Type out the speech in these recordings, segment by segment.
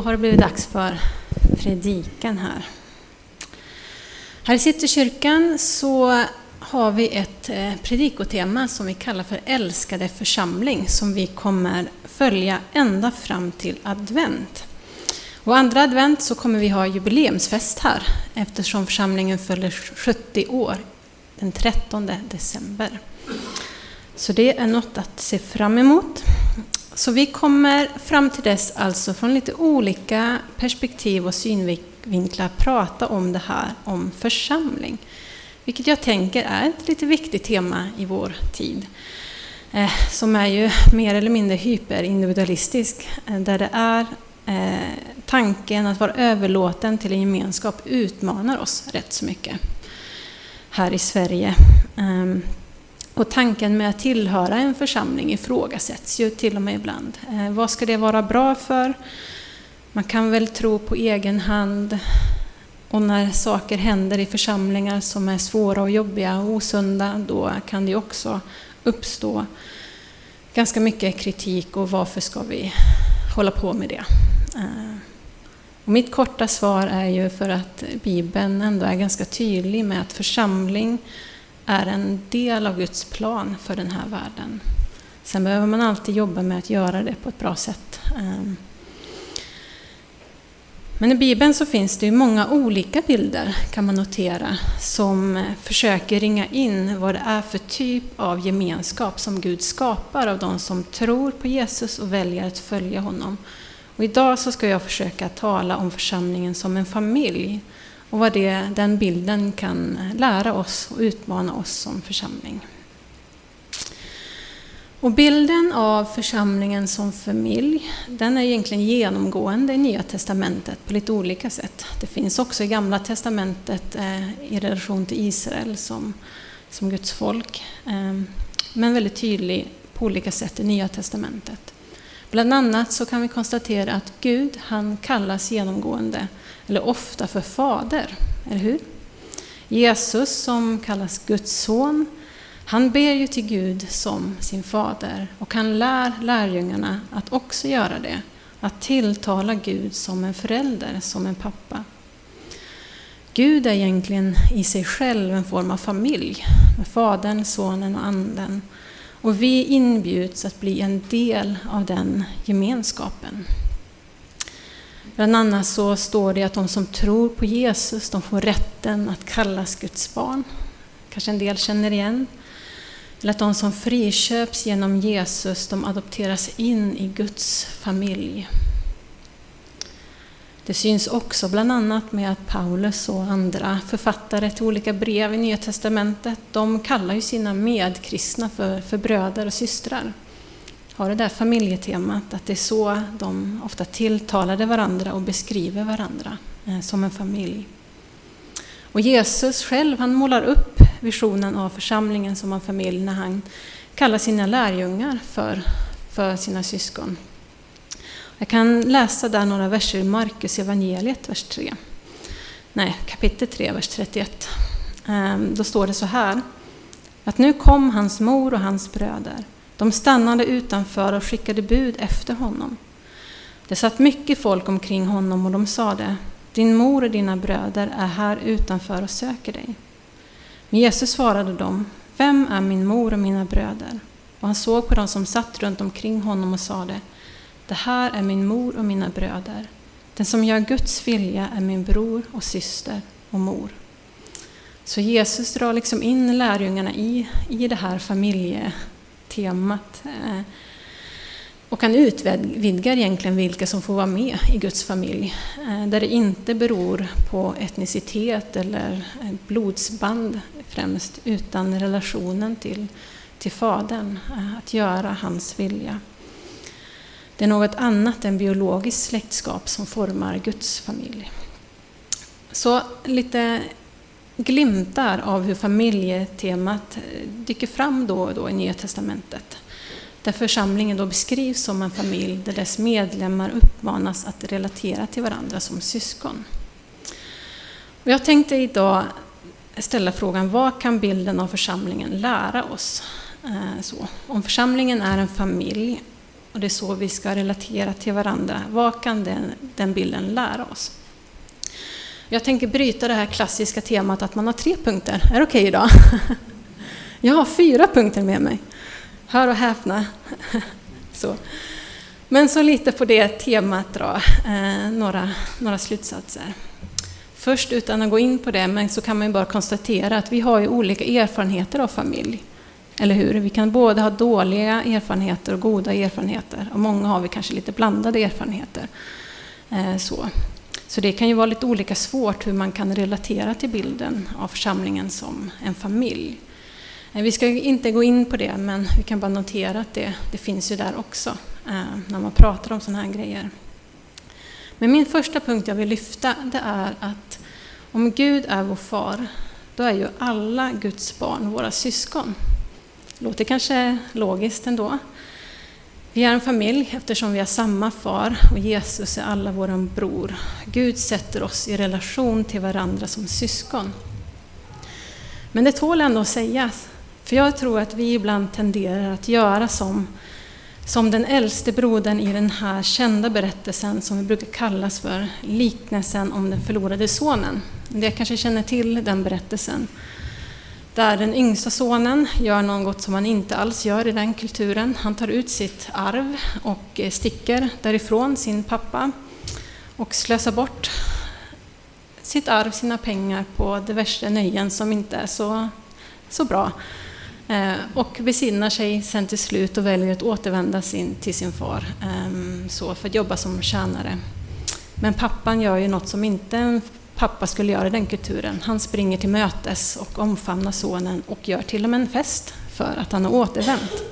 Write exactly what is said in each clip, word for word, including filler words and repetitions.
Då har det blivit dags för predikan här. Här i Citykyrkan så har vi ett predikotema som vi kallar för älskade församling, som vi kommer följa ända fram till advent. Och andra advent så kommer vi ha jubileumsfest här, eftersom församlingen fyller sjuttio år den trettonde december. Så det är något att se fram emot. Så vi kommer fram till dess alltså från lite olika perspektiv och synvinklar prata om det här, om församling. Vilket jag tänker är ett lite viktigt tema i vår tid. Eh, som är ju mer eller mindre hyperindividualistisk. Eh, där det är eh, tanken att vara överlåten till en gemenskap utmanar oss rätt så mycket. Här i Sverige. Eh, Och tanken med att tillhöra en församling ifrågasätts ju till och med ibland. Eh, vad ska det vara bra för? Man kan väl tro på egen hand. Och när saker händer i församlingar som är svåra och jobbiga och osunda, då kan det också uppstå ganska mycket kritik. Och varför ska vi hålla på med det? Eh, och mitt korta svar är ju för att Bibeln ändå är ganska tydlig med att församling är en del av Guds plan för den här världen. Sen behöver man alltid jobba med att göra det på ett bra sätt. Men i Bibeln så finns det ju många olika bilder, kan man notera, som försöker ringa in vad det är för typ av gemenskap som Gud skapar av de som tror på Jesus och väljer att följa honom. Och idag så ska jag försöka tala om församlingen som en familj. Och vad det, den bilden kan lära oss och utmana oss som församling. Och bilden av församlingen som familj, den är egentligen genomgående i Nya testamentet på lite olika sätt. Det finns också i Gamla testamentet eh, i relation till Israel som, som Guds folk. Eh, men väldigt tydlig på olika sätt i Nya testamentet. Bland annat så kan vi konstatera att Gud, han kallas genomgående eller ofta för fader, eller hur? Jesus, som kallas Guds son, han ber ju till Gud som sin fader, och han lär lärjungarna att också göra det, att tilltala Gud som en förälder, som en pappa. Gud är egentligen i sig själv en form av familj, med fadern, sonen och anden, och vi inbjuds att bli en del av den gemenskapen. Bland annat så står det att de som tror på Jesus, de får rätten att kallas Guds barn. Kanske en del känner igen. Eller att de som friköps genom Jesus, de adopteras in i Guds familj. Det syns också bland annat med att Paulus och andra författare till olika brev i Nya testamentet, de kallar ju sina medkristna för, för bröder och systrar. Har det där familjetemat, att det är så de ofta tilltalade varandra och beskriver varandra eh, som en familj. Och Jesus själv, han målar upp visionen av församlingen som en familj när han kallar sina lärjungar för, för sina syskon. Jag kan läsa där några verser i Markus evangeliet, vers tre. Nej, kapitel tre, vers trettioett. Eh, då står det så här, att nu kom hans mor och hans bröder. De stannade utanför och skickade bud efter honom. Det satt mycket folk omkring honom och de sade, din mor och dina bröder är här utanför och söker dig. Men Jesus svarade dem, vem är min mor och mina bröder? Och han såg på dem som satt runt omkring honom och sade, det här är min mor och mina bröder. Den som gör Guds vilja är min bror och syster och mor. Så Jesus drar liksom in lärjungarna i, i det här familje temat. Och han utvidgar egentligen vilka som får vara med i Guds familj. Där det inte beror på etnicitet eller blodsband främst, utan relationen till, till fadern, att göra hans vilja. Det är något annat än biologiskt släktskap som formar Guds familj. Så lite glimtar av hur familjetemat dyker fram då och då i Nya testamentet. Där församlingen då beskrivs som en familj där dess medlemmar uppmanas att relatera till varandra som syskon. Och jag tänkte idag ställa frågan, vad kan bilden av församlingen lära oss? Så, om församlingen är en familj, Och det är så vi ska relatera till varandra. Vad kan den, den bilden lära oss? Jag tänker bryta det här klassiska temat att man har tre punkter. Är det okej idag? Jag har fyra punkter med mig. Hör och häpna. Så. Men så lite på det temat dra eh, några, några slutsatser. Först, utan att gå in på det, men så kan man ju bara konstatera att vi har ju olika erfarenheter av familj. Eller hur? Vi kan både ha dåliga erfarenheter och goda erfarenheter. Och många har vi kanske lite blandade erfarenheter. Eh, så. så det kan ju vara lite olika svårt hur man kan relatera till bilden av församlingen som en familj. Eh, vi ska inte gå in på det, men vi kan bara notera att det, det finns ju där också. Eh, när man pratar om sådana här grejer. Men min första punkt jag vill lyfta, det är att om Gud är vår far, då är ju alla Guds barn våra syskon. Låter kanske logiskt ändå. Vi är en familj eftersom vi har samma far och Jesus är alla våran bror. Gud sätter oss i relation till varandra som syskon. Men det tål ändå att sägas. För jag tror att vi ibland tenderar att göra som, som den äldste brodern i den här kända berättelsen som vi brukar kallas för liknelsen om den förlorade sonen. Det kanske känner till den berättelsen. Där den yngsta sonen gör något som han inte alls gör i den kulturen. Han tar ut sitt arv och sticker därifrån sin pappa och slösar bort sitt arv, sina pengar på diverse nöjen som inte är så, så bra. Och besinnar sig sen till slut och väljer att återvända sin, till sin far så för att jobba som tjänare. Men pappan gör ju något som inte en pappa skulle göra i den kulturen. Han springer till mötes och omfamnar sonen och gör till och med en fest för att han har återvänt.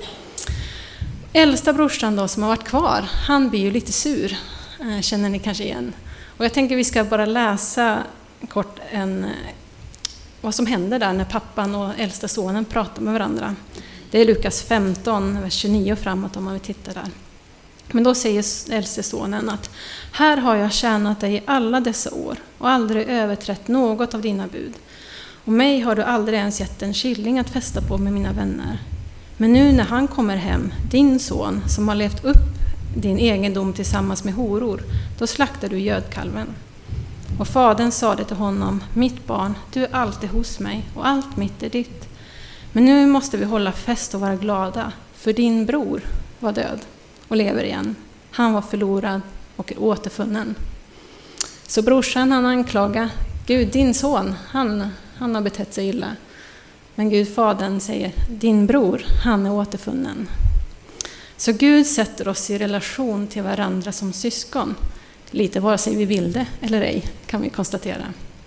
Äldsta brorsan då som har varit kvar, han blir ju lite sur, känner ni kanske igen. Och jag tänker vi ska bara läsa kort en, vad som händer där när pappan och äldsta sonen pratar med varandra. Det är Lukas femton, vers tjugonio framåt om man vill titta där. Men då säger äldste sonen att här har jag tjänat dig i alla dessa år och aldrig överträtt något av dina bud. Och mig har du aldrig ens gett en killing att festa på med mina vänner. Men nu när han kommer hem, din son som har levt upp din egendom tillsammans med horor, då slaktar du gödkalven. Och fadern sade till honom, mitt barn, du är alltid hos mig och allt mitt är ditt. Men nu måste vi hålla fest och vara glada, för din bror var död och lever igen. Han var förlorad och är återfunnen. Så brorsan han anklagar Gud, din son, han, han har betett sig illa. Men Gud, fadern, säger, din bror, han är återfunnen. Så Gud sätter oss i relation till varandra som syskon. Lite vare sig vi vill det eller ej, kan vi konstatera.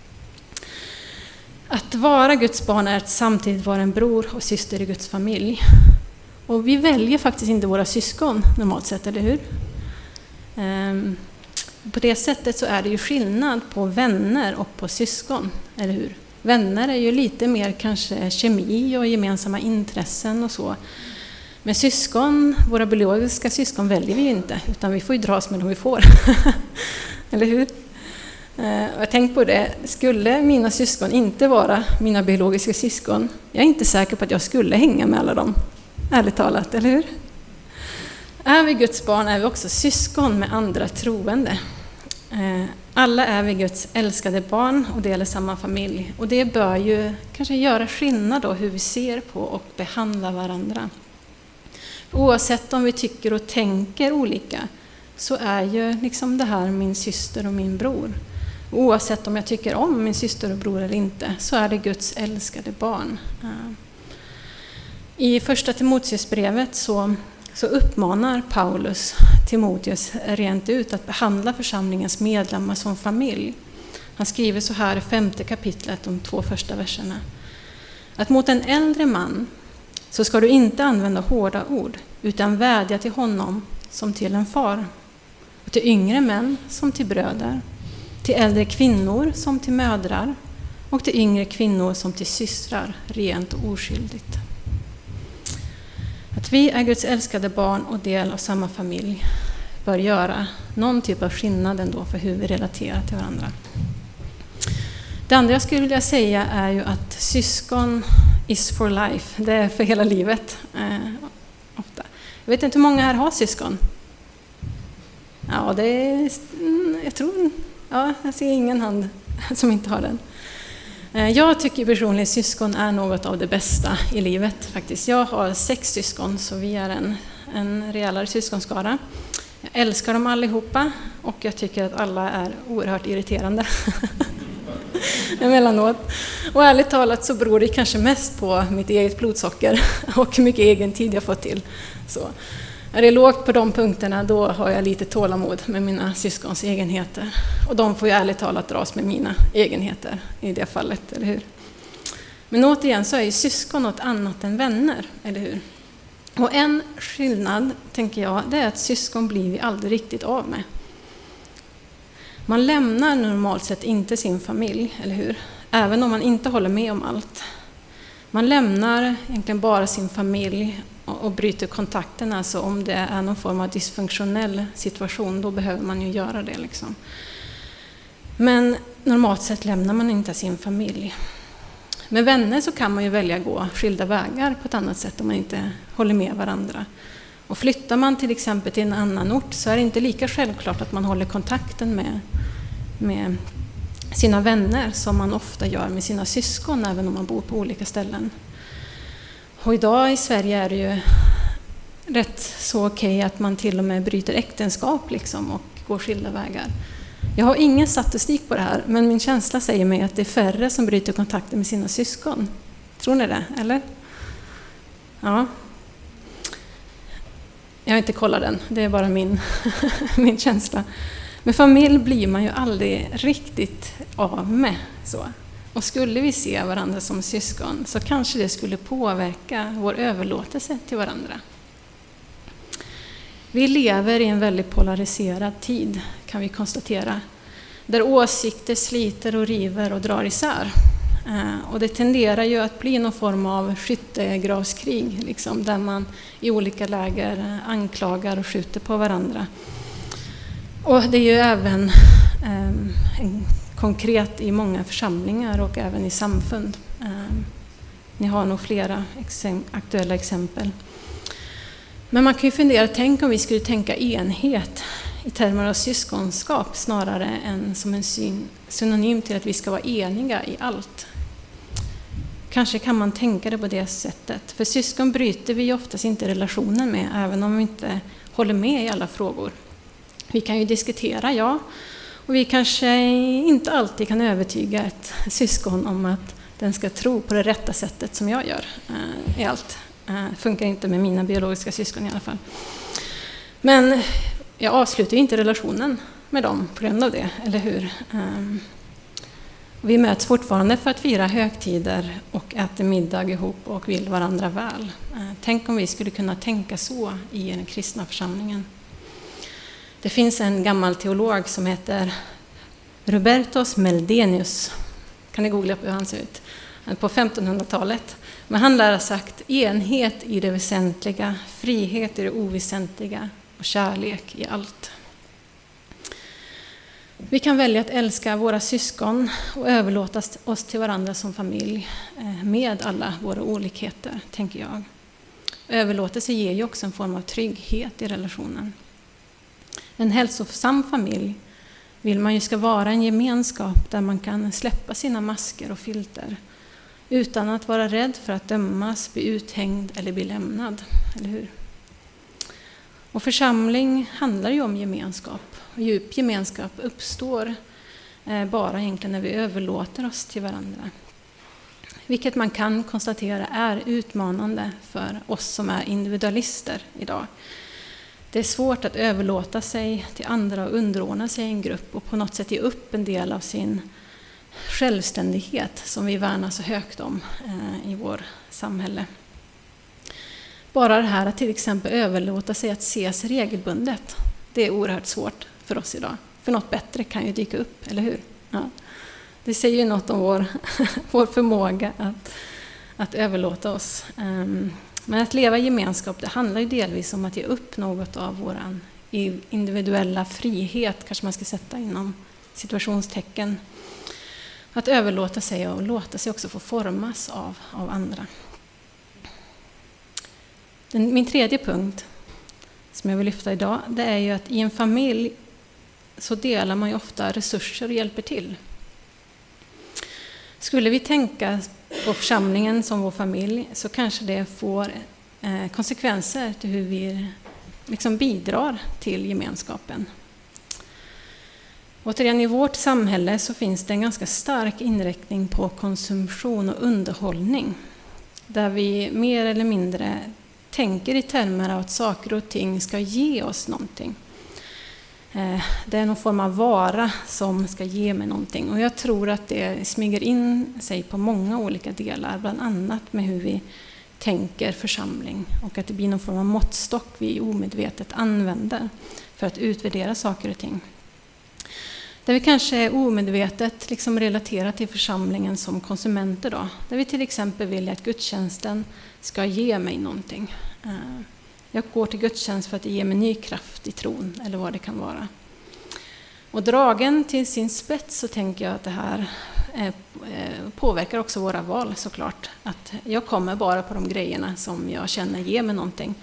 Att vara Guds barn är att samtidigt vara en bror och syster i Guds familj. Och vi väljer faktiskt inte våra syskon normalt sett, eller hur? Ehm, på det sättet så är det ju skillnad på vänner och på syskon, eller hur? Vänner är ju lite mer kanske kemi och gemensamma intressen och så. Men syskon, våra biologiska syskon väljer vi ju inte, utan vi får ju dras med dem vi får. Eller hur? Ehm, jag tänkte på det, skulle mina syskon inte vara mina biologiska syskon, jag är inte säker på att jag skulle hänga med alla dem. Ärligt talat, eller hur? Är vi Guds barn är vi också syskon med andra troende. Alla är vi Guds älskade barn och delar samma familj. Och det bör ju kanske göra skillnad då hur vi ser på och behandlar varandra. Oavsett om vi tycker och tänker olika så är ju liksom det här min syster och min bror. Oavsett om jag tycker om min syster och bror eller inte så är det Guds älskade barn. I första Timoteusbrevet så, så uppmanar Paulus Timoteus rent ut att behandla församlingens medlemmar som familj. Han skriver så här i femte kapitlet, de två första verserna. Att mot en äldre man så ska du inte använda hårda ord utan vädja till honom som till en far. Och till yngre män som till bröder. Till äldre kvinnor som till mödrar. Och till yngre kvinnor som till systrar, rent och oskyldigt. Att vi är Guds älskade barn och del av samma familj bör göra någon typ av skillnad ändå för hur vi relaterar till varandra. Det andra jag skulle vilja säga är ju att syskon is for life. Det är för hela livet. Eh, ofta. Jag vet inte hur många här har syskon. Ja, det är, jag tror, ja, jag ser ingen hand som inte har den. Jag tycker personligen syskon är något av det bästa i livet faktiskt. Jag har sex syskon, så vi är en, en rejälare syskonskara. Jag älskar dem allihopa och jag tycker att alla är oerhört irriterande emellanåt. Och ärligt talat så beror det kanske mest på mitt eget blodsocker och hur mycket egen tid jag fått till. Så är det lågt på de punkterna, då har jag lite tålamod med mina syskons egenheter. Och de får ju ärligt talat dras med mina egenheter i det fallet, eller hur? Men återigen så är ju syskon något annat än vänner, eller hur? Och en skillnad, tänker jag, det är att syskon blir vi aldrig riktigt av med. Man lämnar normalt sett inte sin familj, eller hur? Även om man inte håller med om allt. Man lämnar egentligen bara sin familj och bryter kontakten. Alltså om det är någon form av dysfunktionell situation, då behöver man ju göra det. Liksom. Men normalt sett lämnar man inte sin familj. Med vänner så kan man ju välja att gå skilda vägar på ett annat sätt om man inte håller med varandra. Och flyttar man till exempel till en annan ort så är det inte lika självklart att man håller kontakten med, med sina vänner som man ofta gör med sina syskon, även om man bor på olika ställen. Och idag i Sverige är det ju rätt så okej att man till och med bryter äktenskap liksom och går skilda vägar. Jag har ingen statistik på det här, men min känsla säger mig att det är färre som bryter kontakten med sina syskon. Tror ni det, eller? Ja. Jag har inte kollat den, det är bara min, min känsla. Med familj blir man ju aldrig riktigt av med så. Och skulle vi se varandra som syskon så kanske det skulle påverka vår överlåtelse till varandra. Vi lever i en väldigt polariserad tid, kan vi konstatera. Där åsikter sliter och river och drar isär. Och det tenderar ju att bli någon form av skyttegravskrig, liksom, där man i olika läger anklagar och skjuter på varandra. Och det är ju även eh, konkret i många församlingar och även i samfund. Eh, ni har nog flera exem- aktuella exempel. Men man kan ju fundera, tänk om vi skulle tänka enhet i termer av syskonskap snarare än som en syn, synonym till att vi ska vara eniga i allt. Kanske kan man tänka det på det sättet. För syskon bryter vi oftast inte relationen med, även om vi inte håller med i alla frågor. Vi kan ju diskutera, ja. Och vi kanske inte alltid kan övertyga ett syskon om att den ska tro på det rätta sättet som jag gör eh, i allt. Eh, funkar inte med mina biologiska syskon i alla fall. Men jag avslutar ju inte relationen med dem på grund av det, eller hur? Eh, vi möts fortfarande för att fira högtider och äter middag ihop och vill varandra väl. Eh, tänk om vi skulle kunna tänka så i den kristna församlingen. Det finns en gammal teolog som heter Robertus Meldenius. Kan ni googla på hur han ser ut? På femtonhundratalet. Men han lär ha sagt enhet i det väsentliga, frihet i det oväsentliga och kärlek i allt. Vi kan välja att älska våra syskon och överlåta oss till varandra som familj med alla våra olikheter, tänker jag. Överlåtelse ger ju också en form av trygghet i relationen. En hälsosam familj vill man ju ska vara en gemenskap där man kan släppa sina masker och filter utan att vara rädd för att dömas, bli uthängd eller bli lämnad, eller hur? Och församling handlar ju om gemenskap. Och djup gemenskap uppstår bara egentligen när vi överlåter oss till varandra. Vilket man kan konstatera är utmanande för oss som är individualister idag. Det är svårt att överlåta sig till andra och underordna sig i en grupp och på något sätt ge upp en del av sin självständighet som vi värnar så högt om eh, i vår samhälle. Bara det här att till exempel överlåta sig att ses regelbundet, det är oerhört svårt för oss idag. För något bättre kan ju dyka upp, eller hur? Ja. Det säger ju något om vår, vår förmåga att, att överlåta oss. Um, Men att leva i gemenskap, det handlar ju delvis om att ge upp något av vår individuella frihet, kanske man ska sätta inom situationstecken. Att överlåta sig och låta sig också få formas av, av andra. Den, min tredje punkt, som jag vill lyfta idag, det är ju att i en familj så delar man ju ofta resurser och hjälper till. Skulle vi tänka på församlingen som vår familj så kanske det får eh, konsekvenser till hur vi liksom bidrar till gemenskapen. Återigen, i vårt samhälle så finns det en ganska stark inriktning på konsumtion och underhållning. Där vi mer eller mindre tänker i termer av att saker och ting ska ge oss någonting. Det är någon form av vara som ska ge mig någonting. Och jag tror att det smyger in sig på många olika delar. Bland annat med hur vi tänker församling. Och att det blir någon form av måttstock vi omedvetet använder för att utvärdera saker och ting. Där vi kanske är omedvetet liksom relaterar till församlingen som konsumenter då. Där vi till exempel vill att gudstjänsten ska ge mig någonting. Jag går till gudstjänst för att det ger mig ny kraft i tron eller vad det kan vara. Och dragen till sin spets så tänker jag att det här påverkar också våra val såklart. Att jag kommer bara på de grejerna som jag känner ger mig någonting.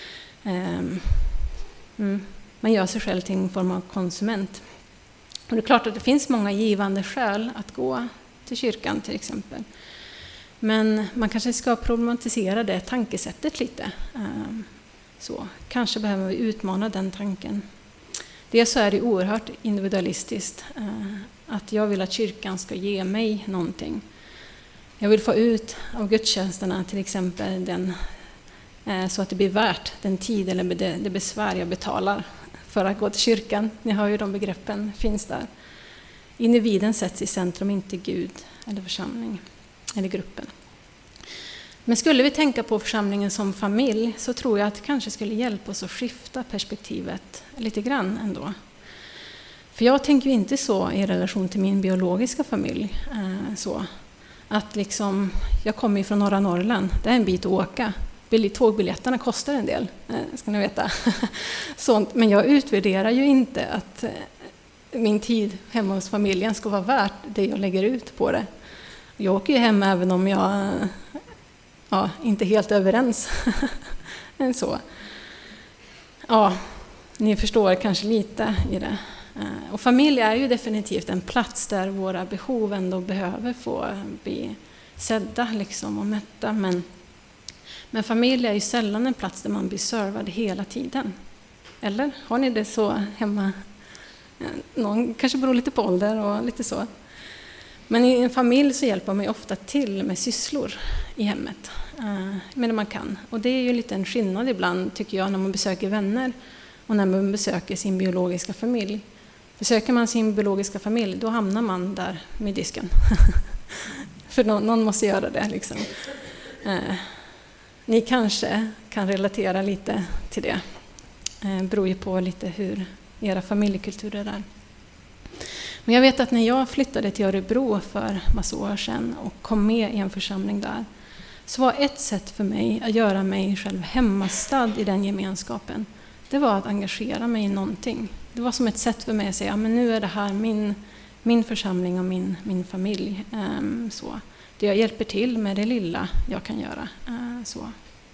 Man gör sig själv till en form av konsument. Och det är klart att det finns många givande skäl att gå till kyrkan till exempel. Men man kanske ska problematisera det tankesättet lite. Så kanske behöver vi utmana den tanken. Det så är det oerhört individualistiskt. Att jag vill att kyrkan ska ge mig någonting. Jag vill få ut av gudstjänsterna till exempel den, så att det blir värt den tid eller det besvär jag betalar för att gå till kyrkan. Ni hör ju de begreppen finns där. Individen sätts i centrum, inte Gud eller församling eller gruppen. Men skulle vi tänka på församlingen som familj så tror jag att det kanske skulle hjälpa oss att skifta perspektivet lite grann ändå. För jag tänker ju inte så i relation till min biologiska familj. Så att liksom, jag kommer ju från norra Norrland, det är en bit att åka. Tågbiljetterna kostar en del, ska ni veta. Sånt. Men jag utvärderar ju inte att min tid hemma hos familjen ska vara värt det jag lägger ut på det. Jag åker ju hem även om jag ja, inte är helt överens. så. Ja, ni förstår kanske lite i det. Och familj är ju definitivt en plats där våra behov ändå behöver få bli sedda liksom, och mätta. Men Men familj är ju sällan en plats där man blir servad hela tiden. Eller? Har ni det så hemma? Någon kanske beror lite på ålder och lite så. Men i en familj så hjälper man ju ofta till med sysslor i hemmet. Men man kan. Och det är ju lite en skillnad ibland tycker jag när man besöker vänner och när man besöker sin biologiska familj. Besöker man sin biologiska familj då hamnar man där med disken. För någon, någon måste göra det liksom. Ni kanske kan relatera lite till det. Det beror ju på lite hur era familjekulturer är. Men jag vet att när jag flyttade till Örebro för massa år sedan och kom med i en församling där så var ett sätt för mig att göra mig själv hemmastad i den gemenskapen. Det var att engagera mig i någonting. Det var som ett sätt för mig att säga ja, men nu är det här min, min församling och min, min familj. Um, så. Det jag hjälper till med det lilla jag kan göra. Uh, så.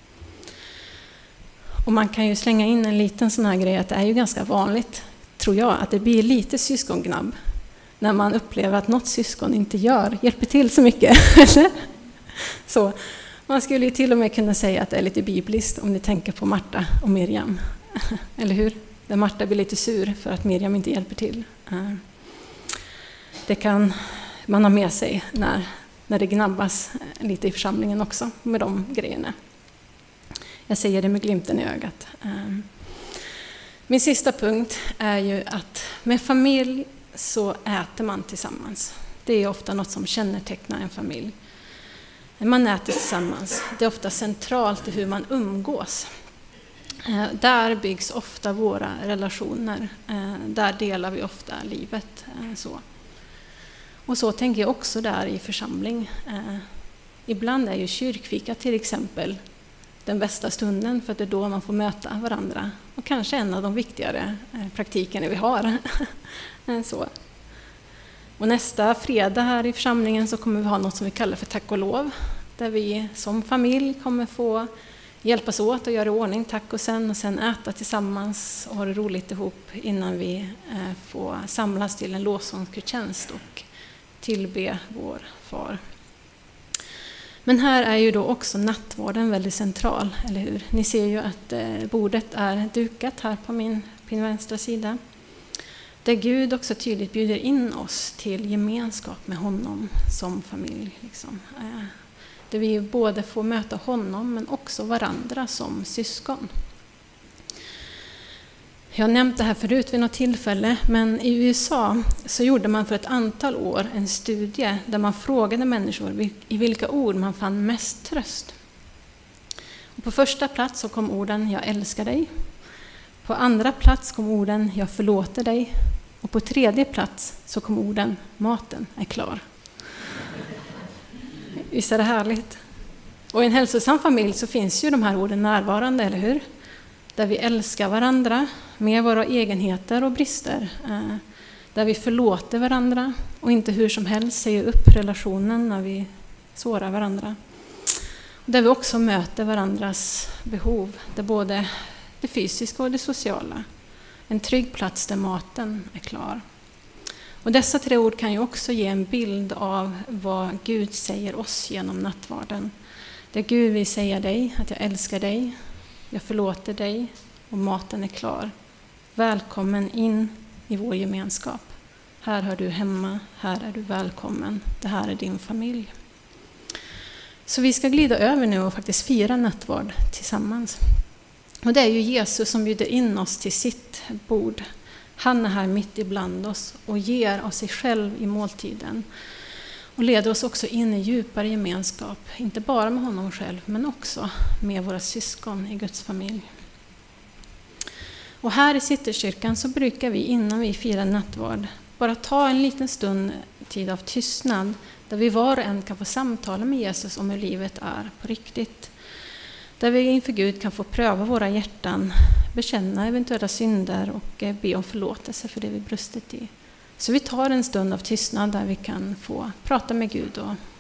Och man kan ju slänga in en liten sån här grej att det är ju ganska vanligt, tror jag, att det blir lite syskongnabb när man upplever att något syskon inte gör, hjälper till så mycket. Så man skulle ju till och med kunna säga att det är lite bibliskt om ni tänker på Marta och Miriam. Eller hur? Där Marta blir lite sur för att Miriam inte hjälper till. Det kan man ha med sig när, när det gnabbas lite i församlingen också med de grejerna. Jag säger det med glimten i ögat. Min sista punkt är ju att med familj så äter man tillsammans. Det är ofta något som kännetecknar en familj. Man äter tillsammans. Det är ofta centralt i hur man umgås. Där byggs ofta våra relationer. Där delar vi ofta livet. Så. Och så tänker jag också där i församling. Ibland är ju kyrkfika till exempel den bästa stunden för att det är då man får möta varandra. Och kanske en av de viktigare praktikerna vi har. Så. Och nästa fredag här i församlingen så kommer vi ha något som vi kallar för tack och lov. Där vi som familj kommer få hjälpas åt och göra i ordning tacosen och sen äta tillsammans och ha det roligt ihop innan vi får samlas till en lovsångsgudstjänst och tillbe vår far. Men här är ju då också nattvarden väldigt central, eller hur? Ni ser ju att bordet är dukat här på min, på min vänstra sida. Där Gud också tydligt bjuder in oss till gemenskap med honom som familj. Liksom. Där vi både får möta honom men också varandra som syskon. Jag har nämnt det här förut vid något tillfälle, men i U S A så gjorde man för ett antal år en studie där man frågade människor i vilka ord man fann mest tröst. Och på första plats så kom orden jag älskar dig. På andra plats kom orden jag förlåter dig. Och på tredje plats så kom orden maten är klar. Visst är det härligt? Och i en hälsosam familj så finns ju de här orden närvarande, eller hur? Där vi älskar varandra med våra egenheter och brister. Där vi förlåter varandra och inte hur som helst säger upp relationen när vi sårar varandra. Där vi också möter varandras behov, där både det fysiska och det sociala. En trygg plats där maten är klar. Och dessa tre ord kan ju också ge en bild av vad Gud säger oss genom nattvarden. Där Gud vill säga dig att jag älskar dig, jag förlåter dig och maten är klar. Välkommen in i vår gemenskap. Här hör du hemma, här är du välkommen. Det här är din familj. Så vi ska glida över nu och faktiskt fira nattvard tillsammans. Och det är ju Jesus som bjuder in oss till sitt bord. Han är här mitt ibland oss och ger av sig själv i måltiden. Och leder oss också in i djupare gemenskap, inte bara med honom själv men också med våra syskon i Guds familj. Och här i Citykyrkan så brukar vi innan vi firar nattvard bara ta en liten stund tid av tystnad där vi var och en kan få samtala med Jesus om hur livet är på riktigt. Där vi inför Gud kan få pröva våra hjärtan, bekänna eventuella synder och be om förlåtelse för det vi brustit i. Så vi tar en stund av tystnad där vi kan få prata med Gud och